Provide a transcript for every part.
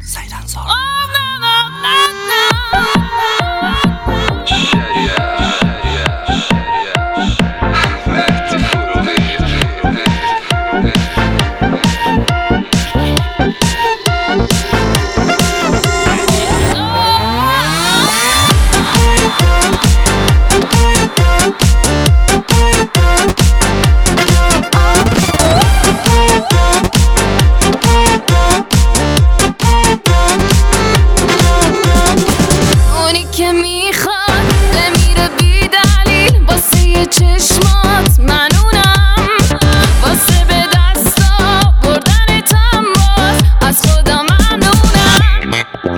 Seidanzar. که میخواد نمیره بی دلیل واسه یه چشمات منونم واسه به دستا بردن تنباز از خدا ممنونم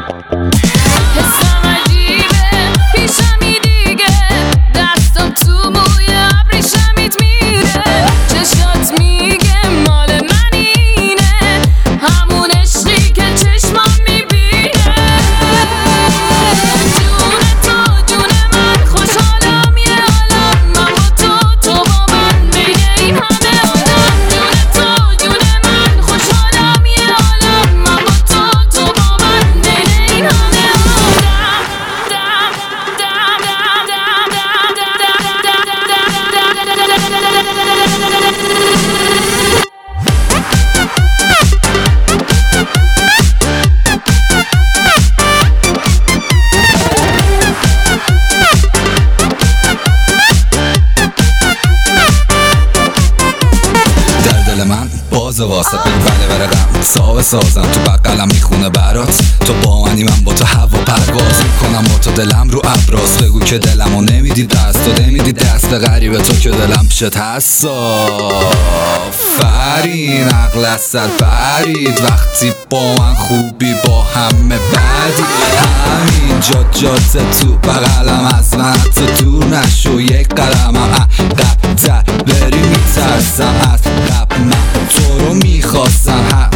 حسم عجیبه پیشمی دیگه دستم تو موی ابریشمیت میره چشات میگه مال من اینه همون عشقی که چشمام میبینه باز واسه بله ورقم صاحب سازم تو بقلم میخونه برات تو با منی من با تو هوا پرواز میکنم با تو دلم رو ابراز بگو که دلمو نمیدی دست تو نمیدی دست غریب تو که دلم پیشت هست فرین عقل از سر برید وقتی با من خوبی با همه بدی همین جاته تو بقلم از من حتی دور نشو یک قلمم عقب تر بری میترسم از قبل من تو رو میخواستم